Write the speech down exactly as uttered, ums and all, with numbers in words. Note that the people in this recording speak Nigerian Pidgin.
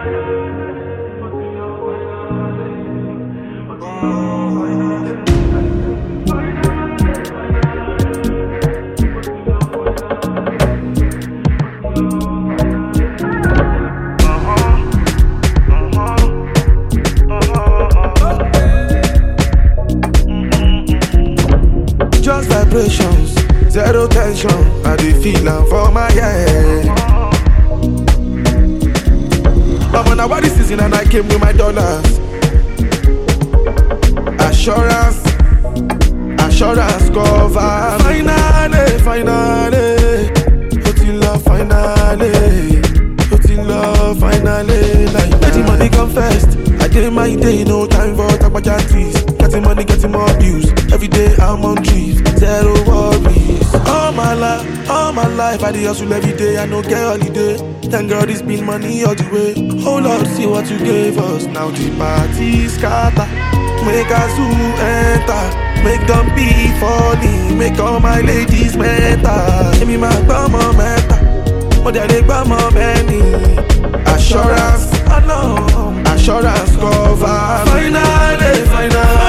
Just vibrations, zero tension. I dey feel am for my head. I'm on a body season and I came with my dollars. Assurance, assurance cover. Finally, finally, Otila, finally, Otila, finally. Like, let the money come first. I did my day, no time for tabajantis. Getting money, getting more views. Every day I'm on trees, zero worries. All my life, all my life, I dey hustle every day. I no get holiday. Thank God it's been money all the way. Oh Lord, see what you gave us. Now the party scatter. Make a zoo enter. Make them be falling. Make all my ladies meta. Give me my bummer meta. Oh, they dey bummer many. Assurance, I know. Assurance cover. Finally, finally.